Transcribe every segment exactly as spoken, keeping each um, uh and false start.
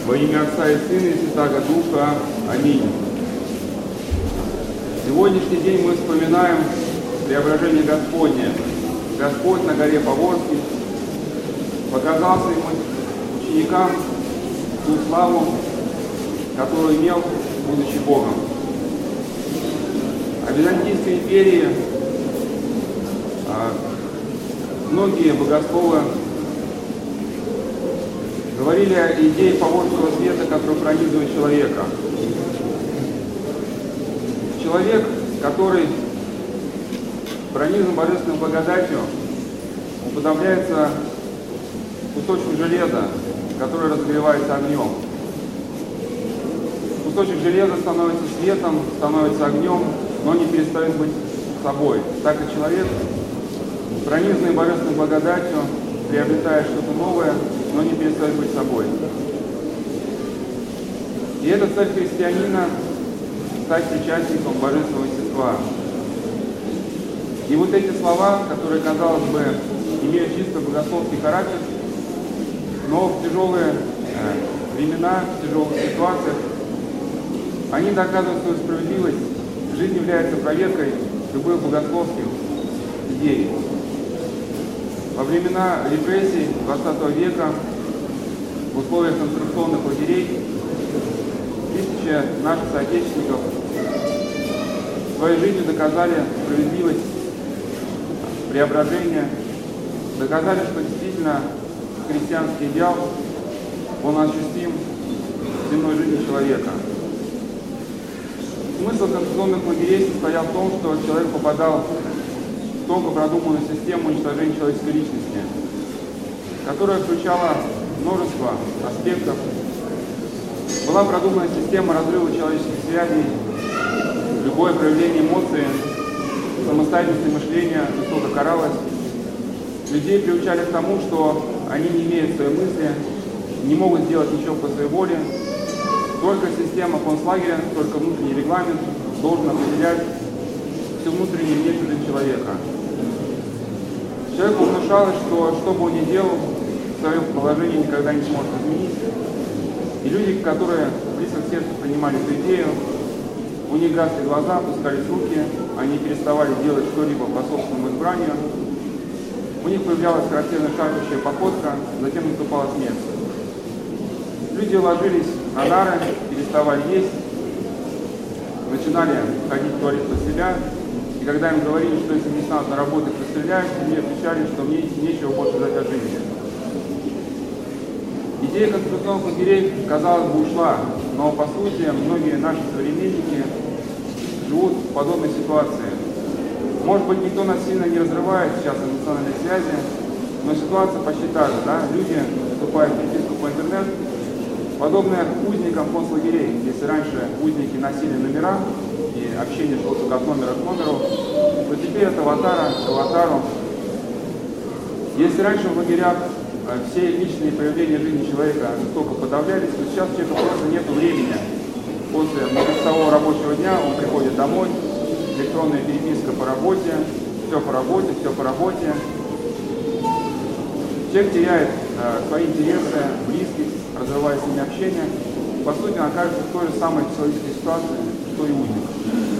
Во имя Отца и Сына и Святаго Духа. Аминь. Сегодняшний день мы вспоминаем преображение Господне. Господь на горе Поворский показал своим ученикам ту славу, которую имел, будучи Богом. О Византийской империи а, многие богословы говорили о идее Поворского света, который пронизывает человека. Человек, который пронизан божественной благодатью, уподобляется кусочку железа, который разогревается огнем. Кусочек железа становится светом, становится огнем, но не перестает быть собой. Так и человек, пронизанный божественной благодатью, приобретает что-то новое, но не перестает быть собой. И это цель христианина — стать причастником божественного естества. И вот эти слова, которые, казалось бы, имеют чисто богословский характер, но в тяжелые э, времена, в тяжелых ситуациях, они доказывают свою справедливость. Жизнь является проверкой любых богословских идей. Во времена репрессий двадцатого века, в условиях концентрационных лагерей, тысячи наших соотечественников своей жизнью доказали справедливость, преображение, доказали, что действительно христианский идеал, он осуществим в земной жизни человека. Смысл концентрационных лагерей состоял в том, что человек попадал в тонко продуманную систему уничтожения человеческой личности, которая включала множество аспектов. Была продумана система разрыва человеческих связей, любое проявление эмоций, самостоятельности мышления жестоко каралось. Людей приучали к тому, что они не имеют своей мысли, не могут сделать ничего по своей воле. Только система концлагеря, только внутренний регламент должен определять всю внутреннюю внешнюю жизнь человека. Человеку внушалось, что что бы он ни делал, свое положение никогда не сможет изменить. И люди, которые близко к сердцу принимали эту идею, у них гасли глаза, опускались руки, они переставали делать что-либо по собственному избранию. У них появлялась характерная шаркающая походка, затем наступала смерть. Люди ложились на нары, переставали есть, начинали ходить в туалет под себя, и когда им говорили, что если не станут на работу, их расстреляют, они отвечали, что мне нечего больше ждать от жизни. Идея концентрационных лагерей, казалось бы, ушла, но по сути многие наши современники живут в подобной ситуации. Может быть, никто нас сильно не разрывает сейчас эмоциональные связи, но ситуация почти та же, да? Люди вступают в переписку по интернету, подобное узникам концлагерей. Если раньше узники носили номера и общение шло только от номера к номеру, то теперь от аватара к аватару. Если раньше в лагерях все личные проявления жизни человека жестоко подавлялись, то сейчас у человека просто нет времени. После многочасового рабочего дня он приходит домой, электронная переписка по работе, все по работе, все по работе. Человек теряет э, свои интересы, близких, разрывая с ними общение. По сути, он окажется в той же самой человеческой ситуации, что и узник.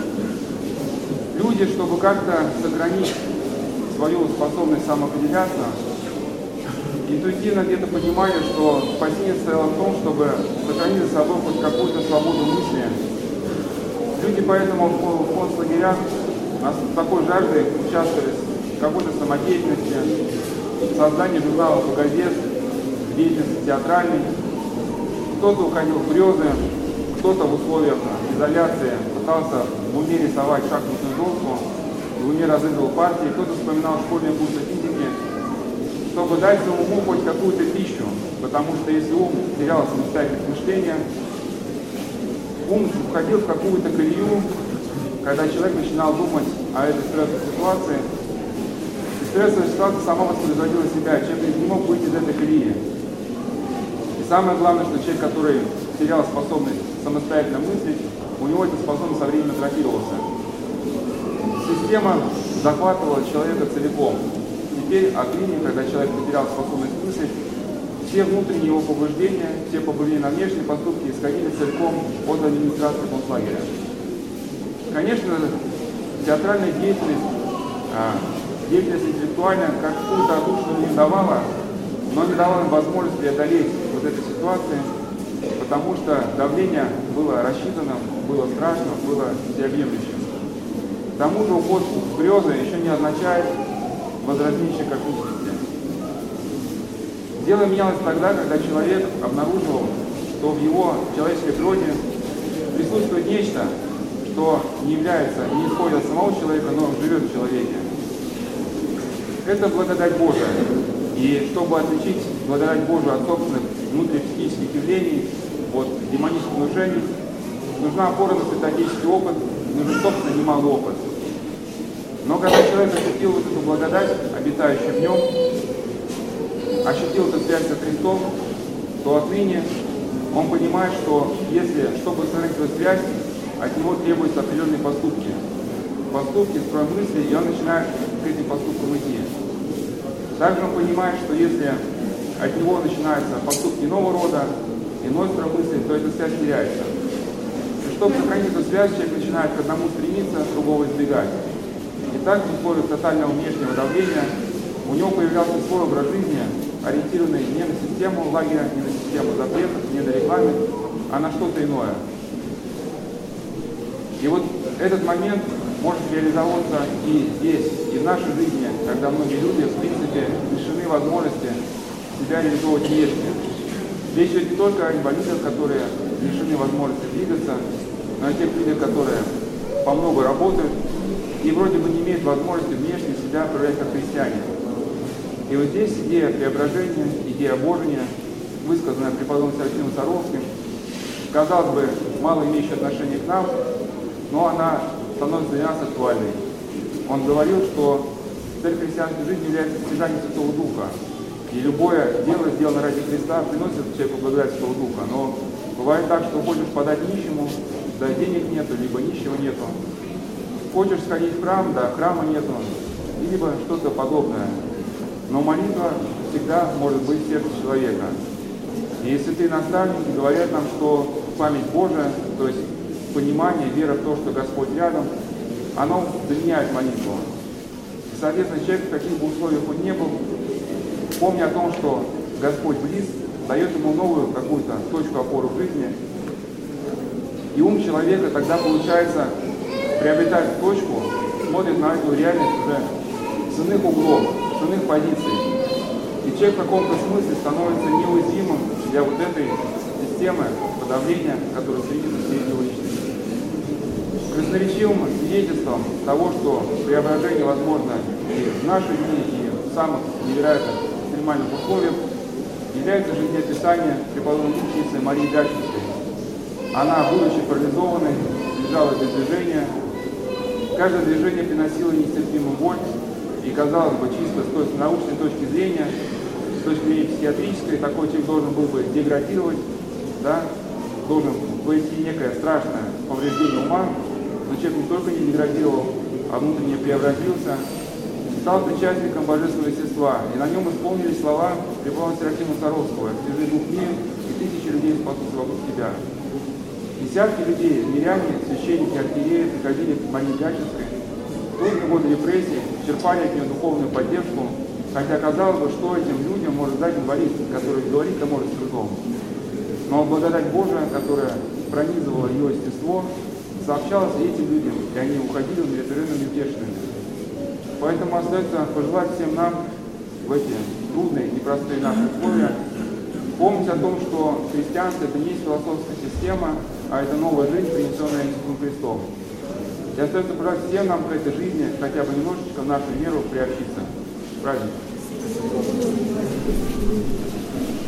Люди, чтобы как-то сохранить свою способность самоопределяться, интуитивно где-то понимали, что спасение состояло в том, чтобы сохранить за собой хоть какую-то свободу мысли. Люди поэтому в концлагерях с такой жаждой участвовали в какой-то самодеятельности, в создании журналов и газет, в деятельности театральной. Кто-то уходил в грезы, кто-то в условиях изоляции пытался в уме рисовать шахматную доску, в уме разыгрывал партии, кто-то вспоминал школьные курсы физики, чтобы дать своему уму хоть какую-то пищу, потому что если ум терял самостоятельность мышления, ум входил в какую-то колею, когда человек начинал думать о этой стрессовой ситуации. И стрессовая ситуация сама воспроизводила себя, человек не мог выйти из этой колеи. И самое главное, что человек, который терял способность самостоятельно мыслить, у него эта способность со временем атрофировалась. Система захватывала человека целиком. Теперь отныне, когда человек потерял способность мыслить, все внутренние его побуждения, все побуждения на внешние поступки исходили целиком от администрации концлагеря. Конечно, театральная деятельность, деятельность интеллектуальная какую-то отдушину не давала, но не давала им возможность преодолеть вот этой ситуации, потому что давление было рассчитанным, было страшным, было всеобъемлющим. К тому же уход в грезы еще не означает возрастнейшей космическости. Дело менялось тогда, когда человек обнаруживал, что в его человеческой природе присутствует нечто, что не является, не исходит от самого человека, но живет в человеке. Это благодать Божия. И чтобы отличить благодать Божию от собственных внутрипсихических явлений, от демонических внушений, нужна опора на святоотеческий опыт, нужен собственно немалый опыт. Но когда человек ощутил вот эту благодать, обитающую в нем, ощутил эту связь со Христом, то отныне он понимает, что если, чтобы установить эту связь, от него требуются определенные поступки. Поступки, строй мысли, и он начинает к этим поступкам идти. Также он понимает, что если от него начинаются поступки иного рода, иной строй мысли, то эта связь теряется. И чтобы сохранить эту связь, человек начинает к одному стремиться, другого избегать. И так, в условиях тотального внешнего давления, у него появлялся свой образ жизни, ориентированный не на систему лагеря, не на систему запретов, не на рекламу, а на что-то иное. И вот этот момент может реализоваться и здесь, и в нашей жизни, когда многие люди, в принципе, лишены возможности себя реализовывать внешне. Речь идет не только о инвалидах, которые лишены возможности двигаться, но и о тех людях, которые по много работают и вроде бы не имеют возможности внешне себя проявлять как христиане. И вот здесь идея преображения, идея обожения, высказанная преподобным Серафимом Саровским, казалось бы, мало имеющая отношение к нам, но она становится для нас актуальной. Он говорил, что цель христианской жизни является стяжание Святого Духа. И любое дело, сделанное ради Христа, приносит человеку благодать Святого Духа. Но бывает так, что хочешь подать нищему, да денег нету, либо нищего нету. Хочешь сходить в храм, да храма нету, либо что-то подобное. Но молитва всегда может быть в сердце человека. И если ты наставники говорят нам, что память Божия, то есть понимание, вера в то, что Господь рядом, оно заменяет молитву. И, соответственно, человек, в каких бы условиях он не был, помня о том, что Господь близ, дает ему новую какую-то точку опоры в жизни. И ум человека тогда, получается, приобретает точку, смотрит на эту реальность уже с иных углов, с иных позиций. И человек в каком-то смысле становится неуязвимым для вот этой системы подавления, которая стремится всей его личности. Красноречивым свидетельством того, что преображение возможно и в наши дни, и в самых невероятных экстремальных условиях, является жизнеописание преподобной мученицы Марии Гатчинской. Она, будучи парализованной, лежала без движения. Каждое движение приносило нестерпимую боль, и, казалось бы, чисто с той научной точки зрения, с точки зрения психиатрической, такой человек должен был бы деградировать, да, должен войти некое страшное повреждение ума, но человек не только не деградировал, а внутренне преобразился, стал причастником божественного естества, и на нем исполнились слова преподобного Серафима Саровского: «Свяжи дух мир, и тысячи людей спасутся вокруг тебя». Десятки людей, миряне, священники, архиереи приходили к Марии Гатчинской, в трудные годы репрессий, черпали от нее духовную поддержку, хотя казалось бы, что этим людям может дать инвалид, который говорит-то может с трудом. Но благодать Божия, которая пронизывала ее естество, сообщалась и этим людям, и они уходили умиротворенными и утешенными. Поэтому остается пожелать всем нам в эти трудные, непростые наши условия помнить о том, что христианство — это не есть философская система, а это новая жизнь, принесенная Иисусом Христом. И остается пожелать всем нам к этой жизни хотя бы немножечко в нашу веру приобщиться. Праздник!